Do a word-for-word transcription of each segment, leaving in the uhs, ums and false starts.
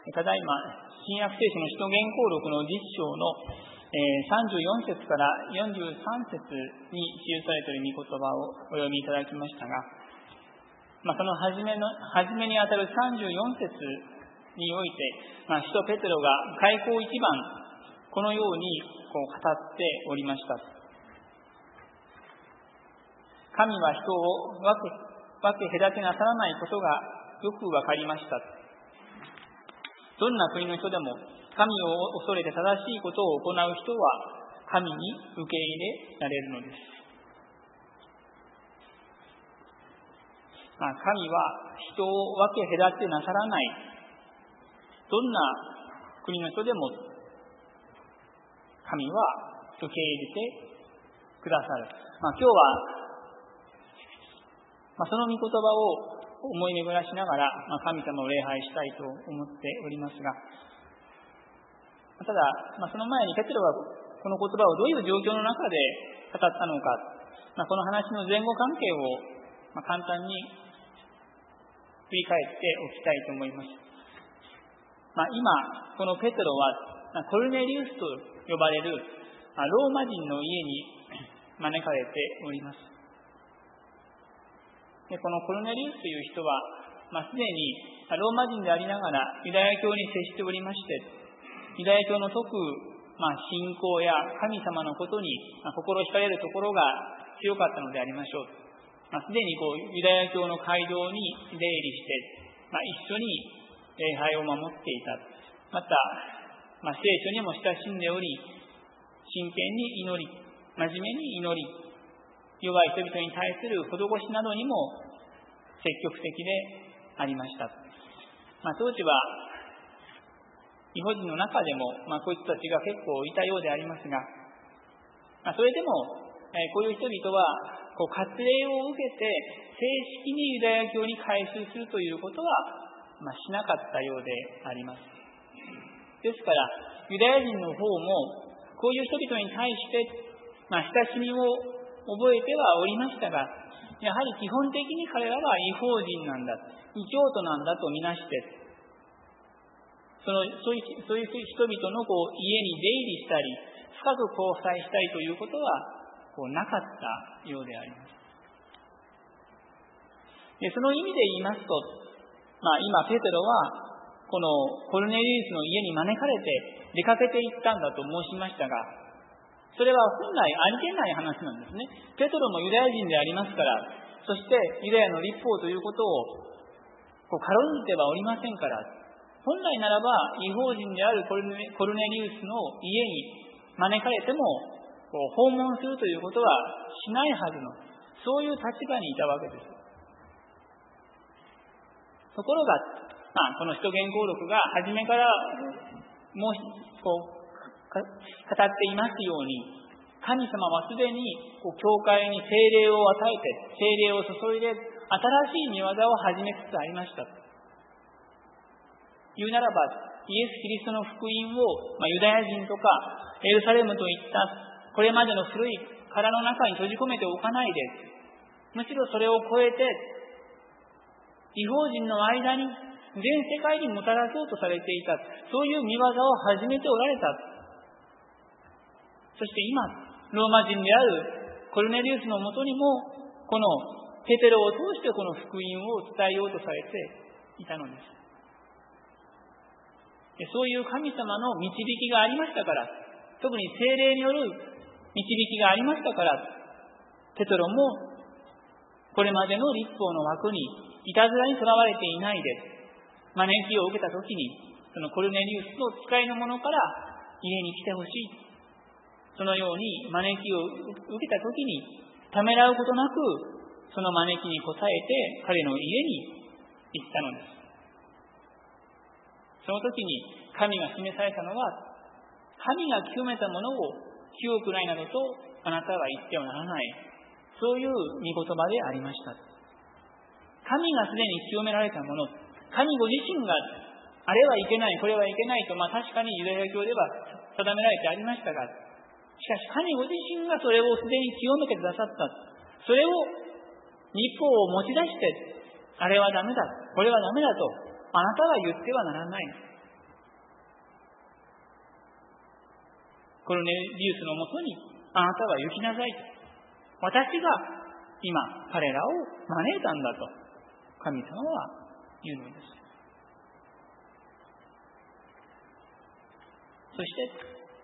ただいま新約聖書の使徒言行録のじゅっ章のさんじゅうよん節からよんじゅうさん節に記されている御言葉をお読みいただきましたが、まあ、その初めの初めにあたるさんじゅうよん節において、まあ、使徒ペテロが開口一番このようにこう語っておりました。神は人を分け分け隔てなさらないことがよくわかりました。どんな国の人でも神を恐れて正しいことを行う人は神に受け入れられるのです。まあ、神は人を分け隔てなさらない。どんな国の人でも神は受け入れてくださる。まあ、今日は、まあ、その御言葉を思い巡らしながら、まあ、神様を礼拝したいと思っておりますが、ただ、まあ、その前にペテロはこの言葉をどういう状況の中で語ったのか、まあ、この話の前後関係を、まあ、簡単に振り返っておきたいと思います。まあ、今このペテロはコルネリウスと呼ばれるローマ人の家に招かれております。でこのコルネリウスという人は、まあ、すでにローマ人でありながらユダヤ教に接しておりまして、ユダヤ教の説く、まあ、信仰や神様のことに、まあ、心惹かれるところが強かったのでありましょう。まあ、すでにこうユダヤ教の街道に出入りして、まあ、一緒に礼拝を守っていた。また、まあ、聖書にも親しんでおり、真剣に祈り、真面目に祈り、弱い人々に対する施しなどにも積極的でありました。まあ、当時は異邦人の中でも、まあ、こういう人たちが結構いたようでありますが、まあ、それでも、えー、こういう人々はこう割礼を受けて正式にユダヤ教に改宗するということは、まあ、しなかったようであります。ですからユダヤ人の方もこういう人々に対して、まあ、親しみを覚えてはおりましたが、やはり基本的に彼らは異邦人なんだ、異教徒なんだとみなして、そのそういう、そういう人々のこう家に出入りしたり、深く交際したりということはこうなかったようであります。でその意味で言いますと、まあ、今ペテロはこのコルネリウスの家に招かれて出かけていったんだと申しましたが、それは本来ありえない話なんですね。ペテロもユダヤ人でありますから、そしてユダヤの律法ということをこう軽んじてはおりませんから、本来ならば異邦人であるコルネリウスの家に招かれてもこう訪問するということはしないはずの、そういう立場にいたわけです。ところが、まあ、この使徒言行録が初めからもうこう語っていますように、神様はすでにこう教会に聖霊を与えて、聖霊を注いで新しい御業を始めつつありました。言うならば、イエス・キリストの福音を、まあ、ユダヤ人とかエルサレムといったこれまでの古い殻の中に閉じ込めておかないで、むしろそれを超えて異邦人の間に全世界にもたらそうとされていた、そういう御業を始めておられた。そして今、ローマ人であるコルネリウスのもとにも、このペテロを通してこの福音を伝えようとされていたのです。でそういう神様の導きがありましたから、特に聖霊による導きがありましたから、ペテロもこれまでの律法の枠にいたずらにとらわれていないで、招きを受けたときに、そのコルネリウスの使いの者から家に来てほしい。そのように招きを受けたときに、ためらうことなく、その招きに応えて彼の家に行ったのです。その時に神が示されたのは、神が清めたものを清くないなどとあなたは言ってはならない。そういう御言葉でありました。神がすでに清められたもの、神ご自身があれはいけない、これはいけないと、まあ確かにユダヤ教では定められてありましたが、しかし神ご自身がそれをすでに清めてくださった。それを律法を持ち出して、あれはダメだ、これはダメだとあなたは言ってはならない。 コルネリウスのもとにあなたは行きなさいと。私が今彼らを招いたんだと神様は言うのです。そして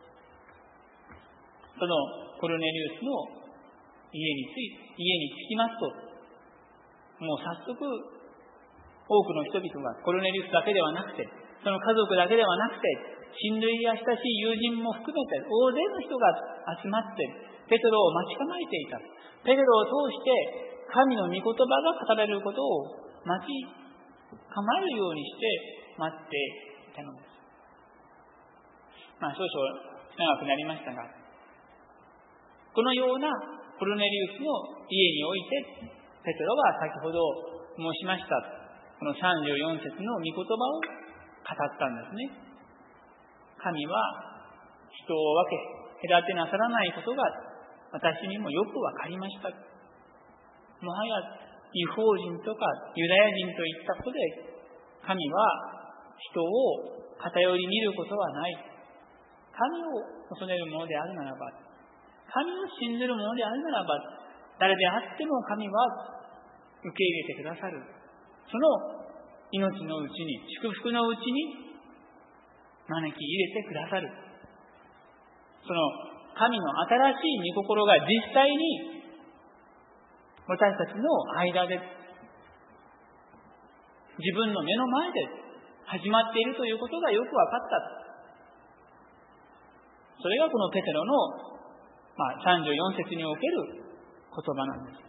そのコルネリウスの家につい家に着きますと、もう早速多くの人々がコルネリウスだけではなくて、その家族だけではなくて、親類や親しい友人も含めて大勢の人が集まってペテロを待ち構えていた。ペテロを通して神の御言葉が語られることを待ち構えるようにして待っていたのです。まあ少々長くなりましたが、このようなコルネリウスの家においてペテロは先ほど申しましたこのさんじゅうよん節の御言葉を語ったんですね。神は人を分け隔てなさらないことが私にもよくわかりました。もはや異邦人とかユダヤ人といったことで神は人を偏り見ることはない。神を恐れるものであるならば、神を信ずるものであるならば、誰であっても神は受け入れてくださる。その命のうちに、祝福のうちに招き入れてくださる。その神の新しい御心が実際に私たちの間で、自分の目の前で始まっているということがよく分かった。それがこのペテロの、まあ、さんじゅうよん節における言葉なんです。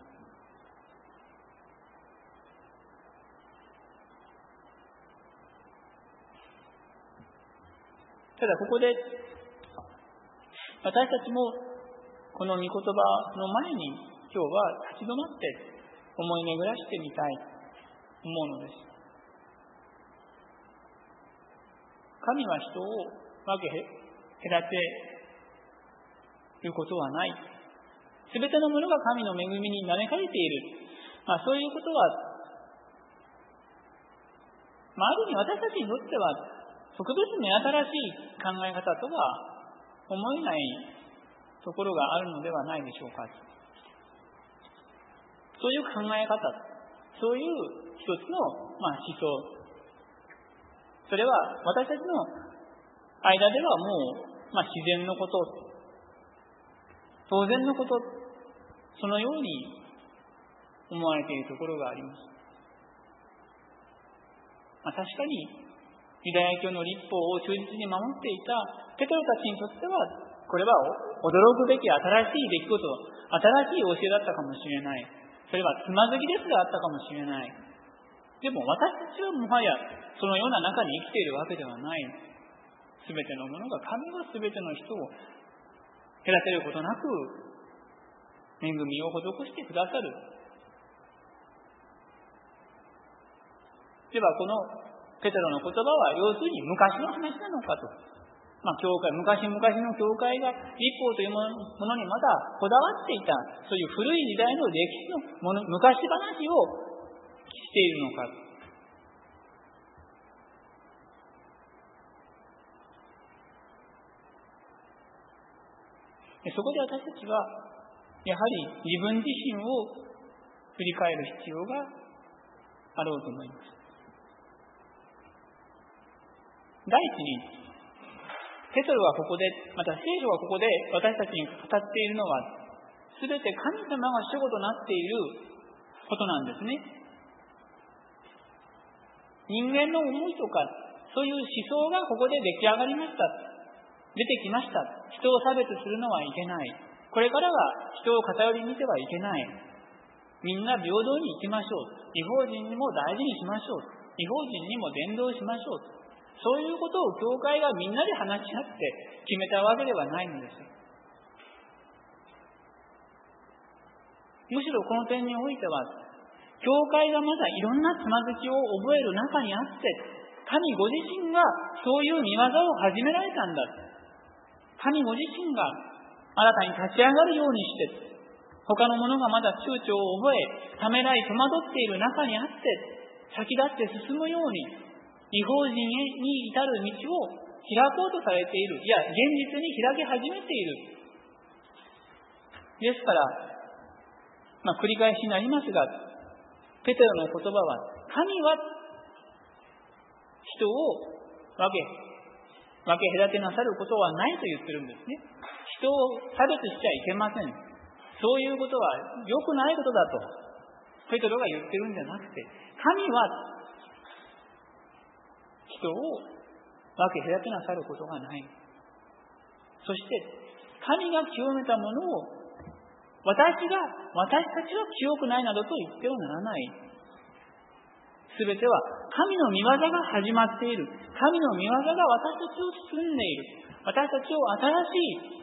ただここで私たちもこの御言葉の前に今日は立ち止まって思い巡らしてみたいと思うのです。神は人を分け隔てることはない。すべてのものが神の恵みに招かれている。まあそういうことは、まあある意味私たちにとっては特別に新しい考え方とは思えないところがあるのではないでしょうか。そういう考え方、そういう一つの、まあ、思想、それは私たちの間ではもう、まあ、自然のこと、当然のこと、そのように思われているところがあります。まあ、確かにユダヤ教の律法を忠実に守っていたペテロたちにとっては、これは驚くべき新しい出来事、新しい教えだったかもしれない。それはつまずきですらあったかもしれない。でも私たちはもはやそのような中に生きているわけではない。すべてのものが、神はすべての人を隔てることなく恵みを施してくださる。ではこのペテロの言葉は要するに昔の話なのかと。まあ教会、昔々の教会が律法というものにまだこだわっていた、そういう古い時代の歴史のもの、昔話をしているのか。そこで私たちはやはり自分自身を振り返る必要があろうと思います。第一に、ペテロはここで、また聖書はここで私たちに語っているのは、すべて神様が主語となっていることなんですね。人間の思いとか、そういう思想がここで出来上がりました。出てきました。人を差別するのはいけない。これからは人を偏り見てはいけない。みんな平等に生きましょう。異邦人にも大事にしましょう。異邦人にも伝道しましょう。そういうことを教会がみんなで話し合って決めたわけではないのです。むしろこの点においては、教会がまだいろんなつまずきを覚える中にあって、神ご自身がそういう見業を始められたんだ。神ご自身が新たに立ち上がるようにして、他の者がまだ躊躇を覚え、ためらい戸惑っている中にあって、先立って進むように、異邦人に至る道を開こうとされている。いや、現実に開き始めている。ですから、まあ、繰り返しになりますが、ペテロの言葉は、神は人を分け、分け隔てなさることはないと言ってるんですね。人を差別しちゃいけません。そういうことは良くないことだと、ペテロが言ってるんじゃなくて、神は人を分け隔てなさることがない。そして、神が清めたものを私が、私たちは清くないなどと言ってはならない。すべては神の御業が始まっている。神の御業が私たちを包んでいる。私たちを新しい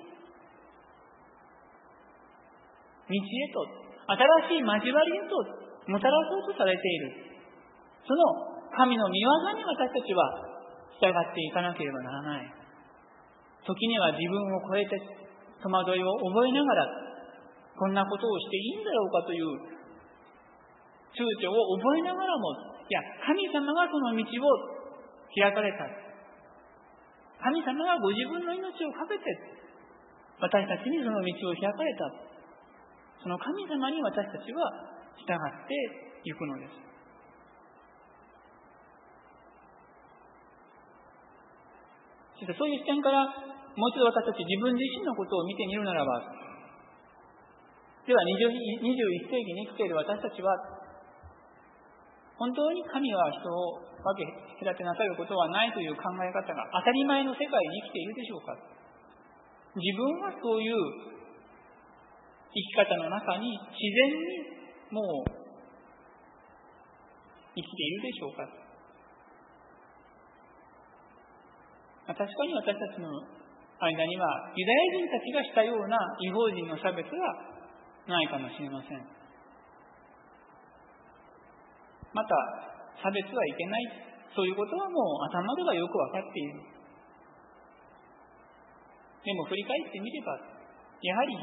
道へと、新しい交わりへともたらそうとされている。その神の御業に私たちは従っていかなければならない。時には自分を超えて戸惑いを覚えながら、こんなことをしていいんだろうかという躊躇を覚えながらも、いや、神様がその道を開かれた。神様がご自分の命をかけて、私たちにその道を開かれた。その神様に私たちは従っていくのです。そしてそういう視点から、もう一度私たち自分自身のことを見てみるならば、ではにじゅういっ世紀に生きている私たちは、本当に神は人を分け隔てなさることはないという考え方が当たり前の世界に生きているでしょうか。自分はそういう生き方の中に自然にもう生きているでしょうか。確かに私たちの間にはユダヤ人たちがしたような異邦人の差別はないかもしれません。また、差別はいけない。そういうことはもう頭ではよくわかっている。でも振り返ってみれば、やはり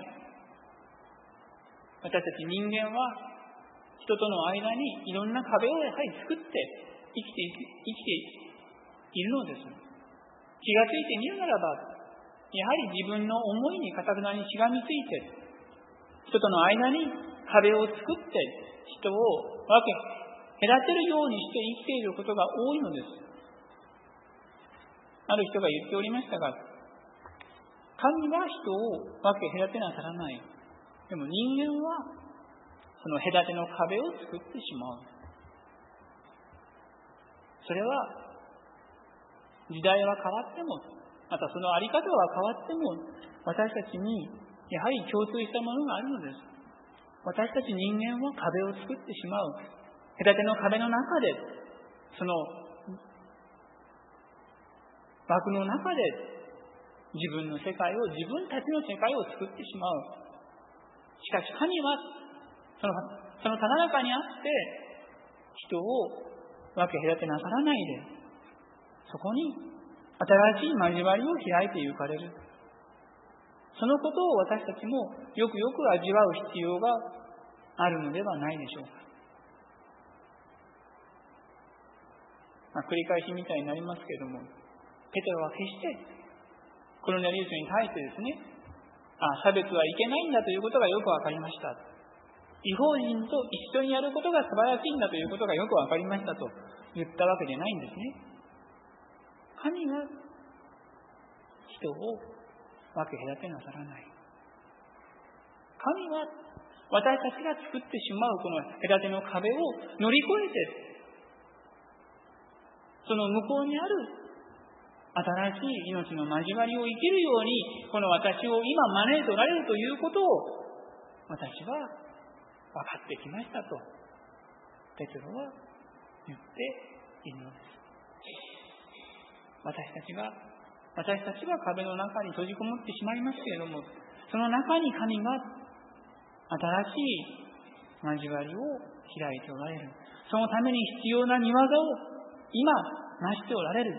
私たち人間は人との間にいろんな壁をやはり作って生きていく、生きているのです。気がついてみるならば、やはり自分の思いに堅くなにしがみついて、人との間に壁を作って人を分け隔てるようにして生きていることが多いのです。ある人が言っておりましたが、神は人を分け隔てなさらない。でも人間はその隔ての壁を作ってしまう。それは時代は変わっても、またそのあり方は変わっても、私たちにやはり共通したものがあるのです。私たち人間は壁を作ってしまう。隔ての壁の中で、その枠の中で自分の世界を、自分たちの世界を作ってしまう。しかし神はその、そのただ中にあって人を分け隔てなさらないで、そこに新しい交わりを開いてゆかれる。そのことを私たちもよくよく味わう必要があるのではないでしょうか。まあ、繰り返しみたいになりますけれども、ペテロは決してコルネリウスに対してですね、あ、差別はいけないんだということがよくわかりました。異邦人と一緒にやることが素晴らしいんだということがよくわかりましたと言ったわけでないんですね。神が人を分け隔てなさらない。神は私たちが作ってしまうこの隔ての壁を乗り越えて、その向こうにある新しい命の交わりを生きるように、この私を今招いておられるということを私は分かってきましたとペテロは言っているのです。私たちが私たちは壁の中に閉じこもってしまいますけれども、その中に神が新しい交わりを開いておられる。そのために必要な御業を今成しておられる。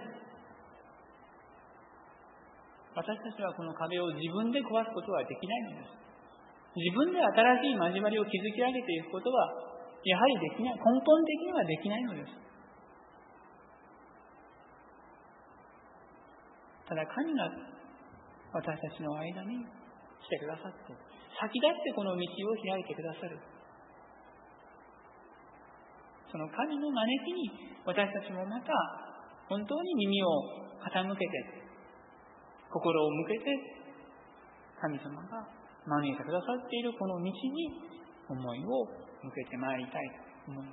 私たちはこの壁を自分で壊すことはできないのです。自分で新しい交わりを築き上げていくことはやはりできない。根本的にはできないのです。 ただ神が私たちの間に来てくださって、先立ってこの道を開いてくださる。その神の招きに私たちもまた本当に耳を傾けて、心を向けて、神様が招いてくださっているこの道に思いを向けてまいりたいと思います。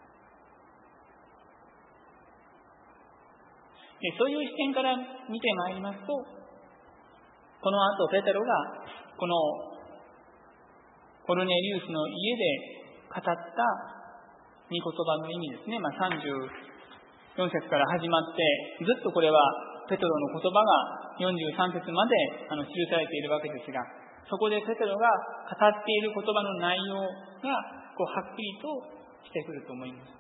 で、そういう視点から見てまいりますと、この後ペテロがこのコルネリウスの家で語った御言葉の意味ですね。まあ、さんじゅうよん節から始まって、ずっとこれはペテロの言葉がよんじゅうさん節まであの記されているわけですが、そこでペテロが語っている言葉の内容がこうはっきりとしてくると思います。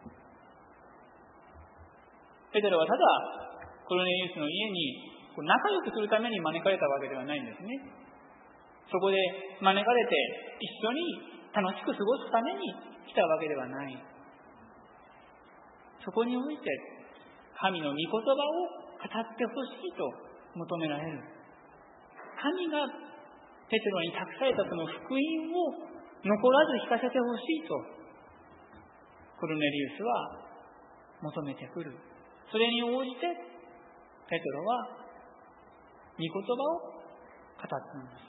ペテロはただコルネリウスの家に仲良くするために招かれたわけではないんですね。そこで招かれて一緒に楽しく過ごすために来たわけではない。そこにおいて神の御言葉を語ってほしいと求められる。神がペテロに託されたその福音を残らず聞かせてほしいとコルネリウスは求めてくる。それに応じてペテロは御言葉を語ったのです。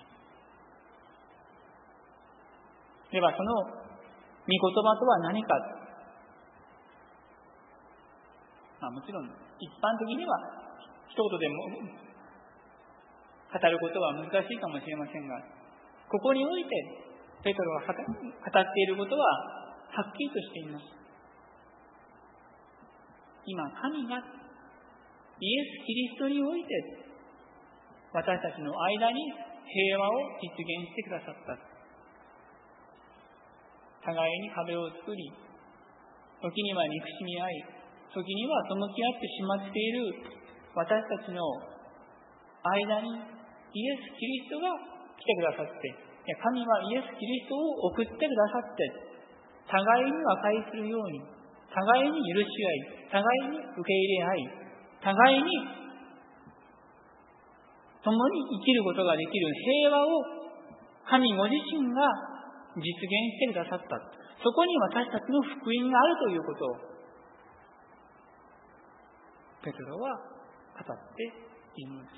ではその御言葉とは何か。まあ、もちろん一般的には一言でも語ることは難しいかもしれませんが、ここにおいてペテロが語っていることははっきりとしています。今神がイエス・キリストにおいて私たちの間に平和を実現してくださった。互いに壁を作り、時には憎しみ合い、時には背き合ってしまっている私たちの間にイエス・キリストが来てくださって、神はイエス・キリストを送ってくださって、互いに和解するように、互いに許し合い、互いに受け入れ合い、互いに共に生きることができる平和を神ご自身が実現してくださった。そこに私たちの福音があるということをペテロは語っているのです。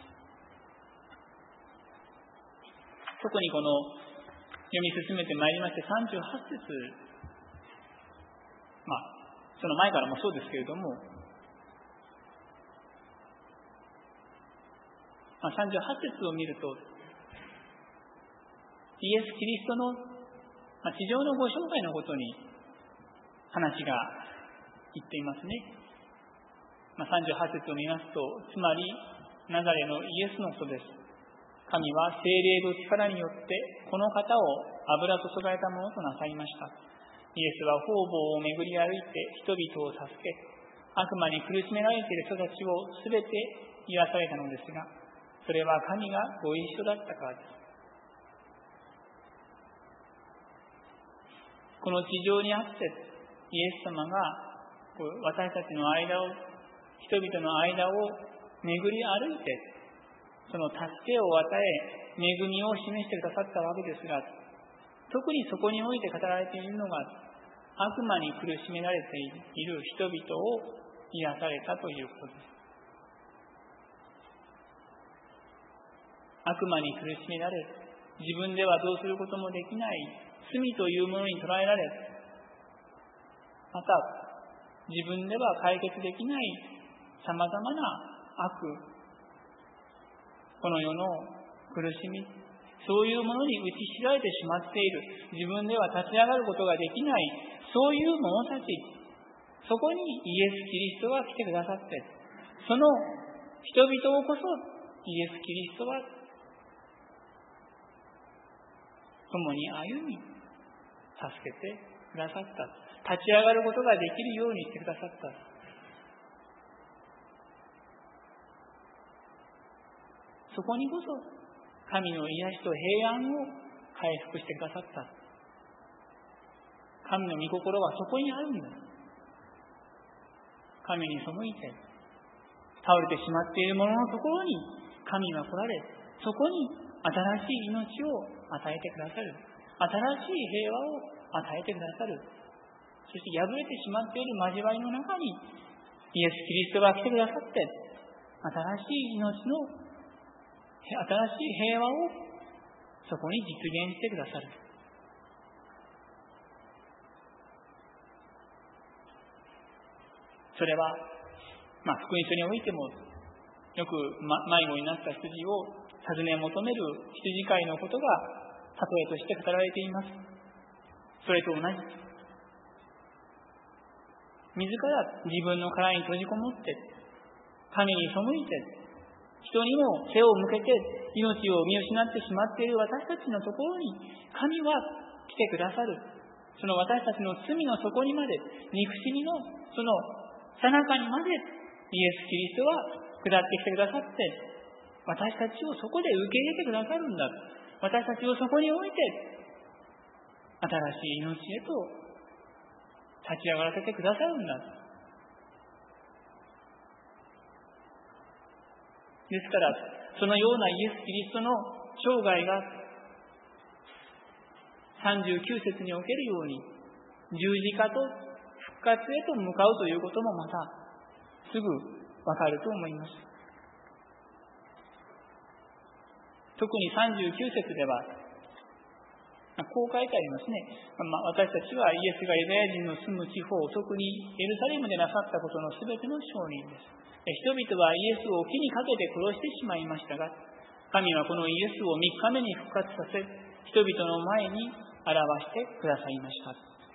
特にこの読み進めてまいりましてさんじゅうはち節、まあその前からもそうですけれども、まあ、さんじゅうはち節を見ると、イエス・キリストの地上のご生涯のことに話が言っていますね。まあ、さんじゅうはち節を見ますと、つまりナザレのイエスのことです。神は聖霊と力によってこの方を油注がれたものとなさいました。イエスは方々を巡り歩いて人々を助け、悪魔に苦しめられている人たちをすべて癒されたのですが、それは神がご一緒だったからです。この地上にあってイエス様が私たちの間を、人々の間を巡り歩いて、その助けを与え、恵みを示してくださったわけですが、特にそこにおいて語られているのが、悪魔に苦しめられている人々を癒されたということです。悪魔に苦しめられ、自分ではどうすることもできない罪というものに捉えられ、また自分では解決できないさまざまな悪、この世の苦しみ、そういうものに打ちひしられてしまっている、自分では立ち上がることができない、そういう者たち、そこにイエス・キリストが来てくださって、その人々をこそイエス・キリストは共に歩み、助けてくださった。立ち上がることができるようにしてくださった。そこにこそ神の癒しと平安を回復してくださった。神の御心はそこにあるんだ。神に背いて、 倒れてしまっているもののところに神は来られ、そこに新しい命を与えてくださる。新しい平和を与えてくださる。そして破れてしまっている交わりの中にイエス・キリストが来てくださって、新しい命の新しい平和をそこに実現してくださる。それは、まあ、福音書においてもよく迷子になった羊を尋ね求める羊飼いのことが例えとして語られています。それと同じ。自ら自分の殻に閉じこもって、神に背いて、人にも背を向けて命を見失ってしまっている私たちのところに神は来てくださる。その私たちの罪の底にまで、憎しみのその最中にまでイエス・キリストは下ってきてくださって、私たちをそこで受け入れてくださるんだ。私たちをそこに置いて新しい命へと立ち上がらせてくださるんだ。ですから、そのようなイエス・キリストの生涯がさんじゅうきゅう節におけるように十字架と復活へと向かうということもまたすぐわかると思います。特にさんじゅうきゅう節ではこう書いてありますね。まあ、私たちはイエスがユダヤ人の住む地方、特にエルサレムでなさったことのすべての証人です。人々はイエスを木にかけて殺してしまいましたが、神はこのイエスをみっかめに復活させ、人々の前に表してくださいました。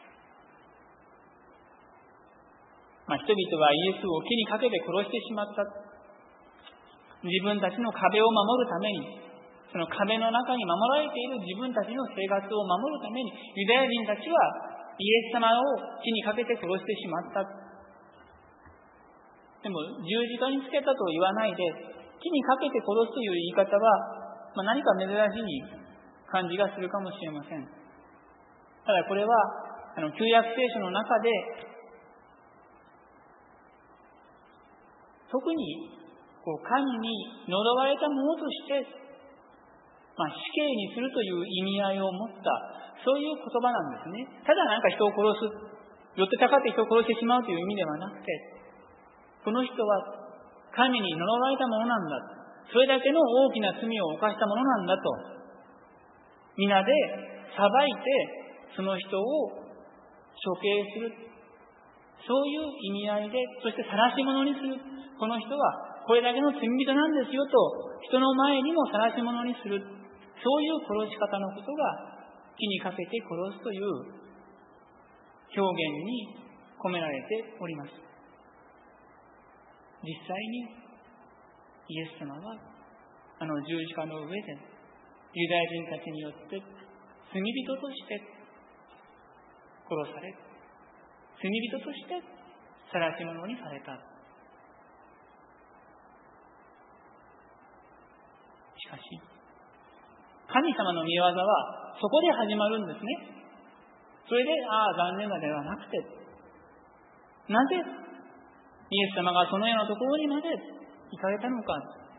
まあ、人々はイエスを木にかけて殺してしまった。自分たちの壁を守るために、その壁の中に守られている自分たちの生活を守るために、ユダヤ人たちはイエス様を木にかけて殺してしまった。でも十字架につけたと言わないで、木にかけて殺すという言い方は、まあ、何か珍しい感じがするかもしれません。ただこれはあの旧約聖書の中で特にこう神に呪われたものとして、まあ、死刑にするという意味合いを持ったそういう言葉なんですね。ただなんか人を殺す、寄ってたかって人を殺してしまうという意味ではなくて、この人は神に呪われたものなんだ、それだけの大きな罪を犯したものなんだと皆で裁いてその人を処刑する、そういう意味合いで、そして晒し者にする。この人はこれだけの罪人なんですよと人の前にも晒し者にする、そういう殺し方のことが木にかけて殺すという表現に込められております。実際にイエス様はあの十字架の上でユダヤ人たちによって罪人として殺され、罪人として晒し者にされた。しかし神様の御業はそこで始まるんですね。それでああ残念だではなくて、なぜイエス様がそのようなところにまで行かれたのか。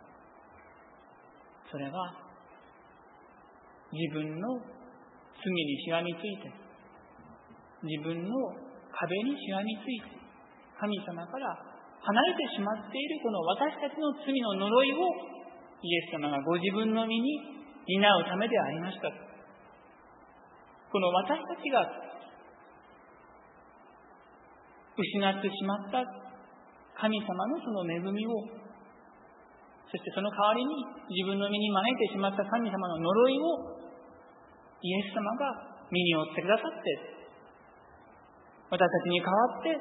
それは自分の罪にしがみついて、自分の壁にしがみついて、神様から離れてしまっているこの私たちの罪の呪いをイエス様がご自分の身に担うためでありました。この私たちが失ってしまった神様のその恵みを、そしてその代わりに自分の身に招いてしまった神様の呪いをイエス様が身に負ってくださって、私たちに代わって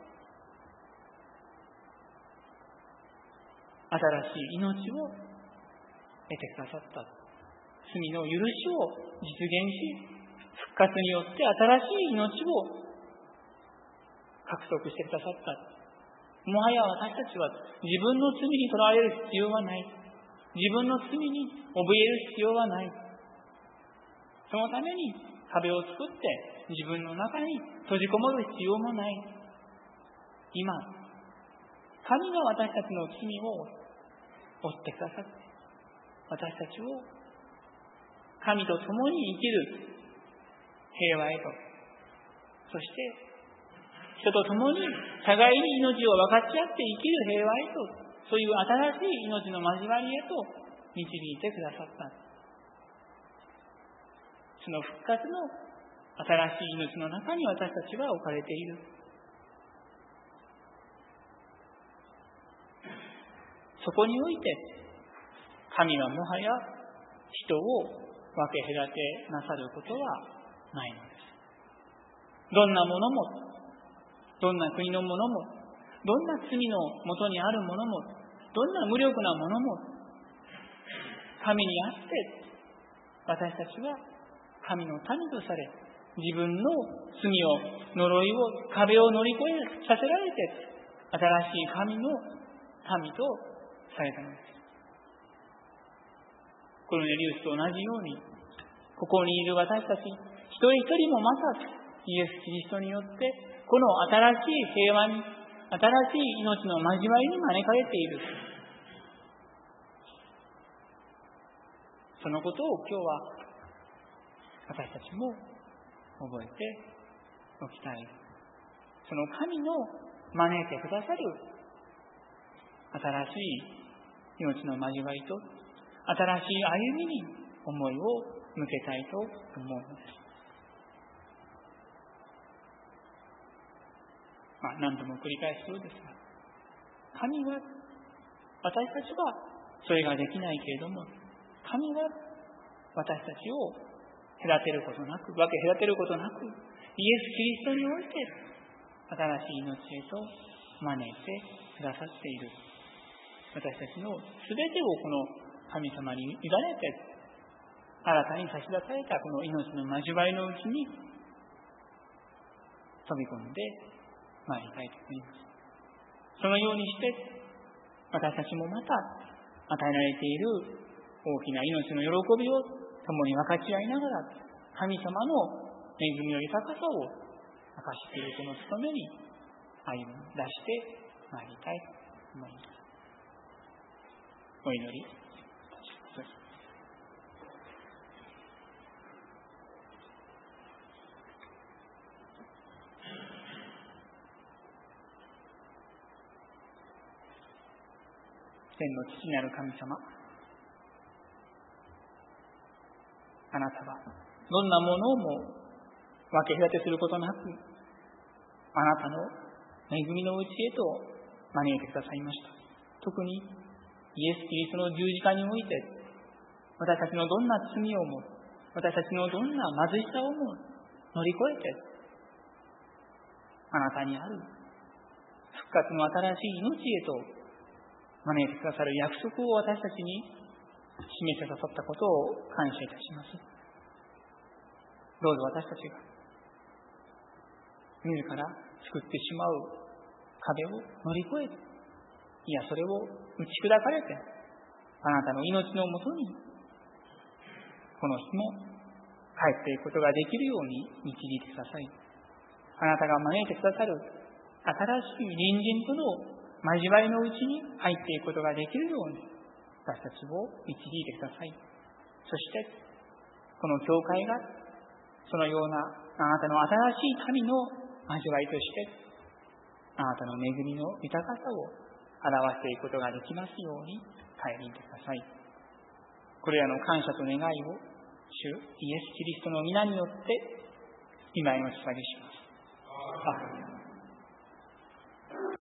新しい命を得てくださった。罪の許しを実現し、復活によって新しい命を獲得してくださった。もはや私たちは自分の罪にとらわれる必要はない。自分の罪に怯える必要はない。そのために壁を作って自分の中に閉じこもる必要もない。今、 神が私たちの罪を負ってくださって、私たちを神と共に生きる平和へと、そして人と共に互いに命を分かち合って生きる平和へと、そういう新しい命の交わりへと導いてくださった。その復活の新しい命の中に私たちは置かれている。そこにおいて神はもはや人を分け隔てなさることはないのです。どんなものも、どんな国のものも、どんな罪のもとにあるものも、どんな無力なものも、神にあって私たちは神の民とされ、自分の罪を、呪いを、壁を乗り越えさせられて、新しい神の民とされたのです。コルネリウスと同じように、ここにいる私たち一人一人もまたイエス・キリストによってこの新しい平和に、新しい命の交わりに招かれている。そのことを今日は私たちも覚えておきたい。その神の招いてくださる新しい命の交わりと新しい歩みに思いを向けたいと思うのです。まあ、何度も繰り返すようですが、神は、私たちはそれができないけれども、神は私たちを隔てることなく、分け隔てることなく、イエス・キリストにおいて新しい命へと招いてくださっている。私たちのすべてをこの神様に委ねて、新たに差し出されたこの命の交わりのうちに飛び込んでまいりたいと思います。そのようにして私たちもまた与えられている大きな命の喜びを共に分かち合いながら、神様の恵みの豊かさを明かしているこの務めに歩み出してまいりたいと思います。お祈りいたします。天の父なる神様、あなたはどんなものも分け隔てすることなく、あなたの恵みのうちへと招いてくださいました。特にイエス・キリストの十字架において、私たちのどんな罪をも、私たちのどんな貧しさをも乗り越えて、あなたにある復活の新しい命へと招いてくださる約束を私たちに示してくださったことを感謝いたします。どうぞ私たちが自ら作ってしまう壁を乗り越えて、いやそれを打ち砕かれて、あなたの命のもとにこの日も帰っていくことができるように導いてください。あなたが招いてくださる新しい隣人との交わりのうちに入っていくことができるように私たちを導いてください。そしてこの教会がそのようなあなたの新しい民の交わりとしてあなたの恵みの豊かさを表していくことができますように帰りてください。これらの感謝と願いを主イエス・キリストの皆によって今へお捧げします。アーメン。